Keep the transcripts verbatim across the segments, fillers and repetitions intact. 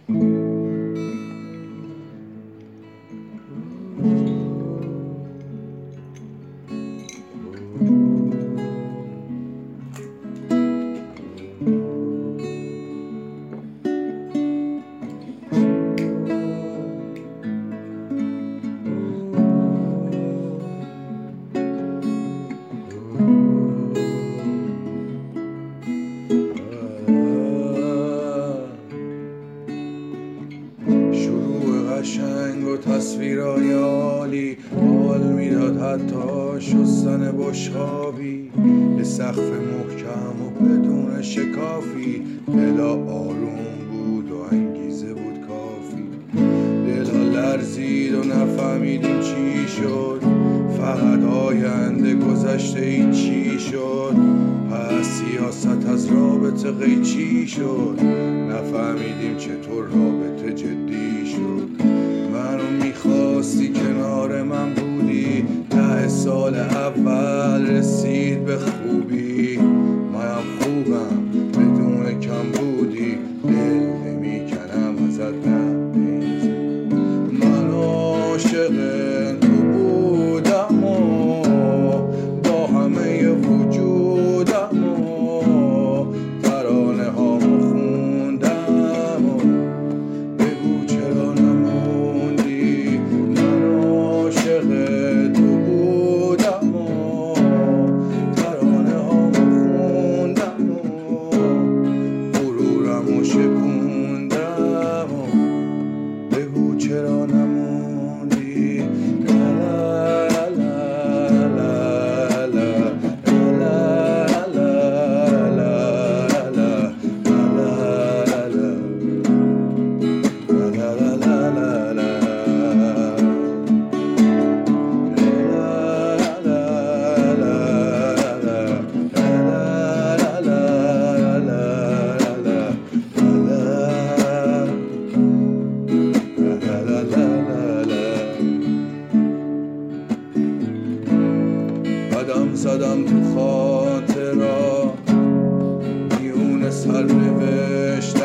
قشنگ و تصویرهای عالی حال میداد حتی شستن بشقابی به سقف محکم و بدون شکافی. دلا آروم بود و انگیزه بود کافی. دلا لرزید و نفهمیدیم چی شد، فقط آینده گذشته ای چی شد. پس سیاست از رابطه قیچی شد، نفهمیدیم چطور رابطه جدی شد. منو میخواستی کنار من بودی، ده سال اول رسید به خوبی. منم خوبم بدون کم بودی، دل نمیکنم ازت نمیز. من عاشق تو بودم و با همه وجودم و ترانه هامو خوندم و بگو چرا نموندی. من عاشق تو بودم و ترانه هامو خوندم و غرورمو شکوندم و بگو چرا نموندی. لا لا لا لا قدم زدم تو خاطرات، میون سر نوشتم،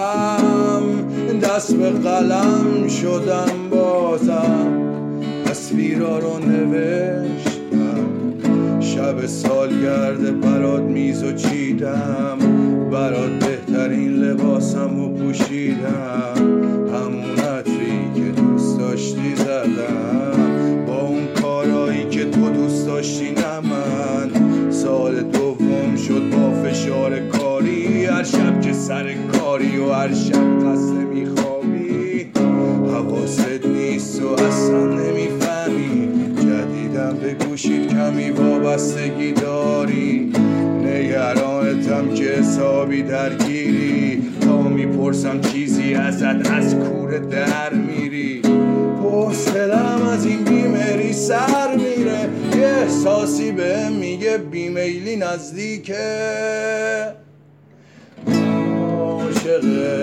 دست به قلم شدم بازم، تصویرا رو نوشتم. شب سالگرد برات میزو چیدم، برات بهترین لباسم رو پوشیدم. همون عطری که دوست داشتی زدم، با اون کارایی که تو دوست داشتی نه من. سال دوم شد با فشار کاری، هر شب که سر کاری و هر شب خسته میخوابی. حواست نیست و اصلا نمیفهمی، جدیدم به گوشید کمی وابستگی داری. نگرانتم که حسابی درگیری، تا میپرسم چیزی ازت از کوره در میری. حوصله‌ام از این بیمری سر میره، یه احساسی بهم میگه بیمیلی نزدیکه. عاشق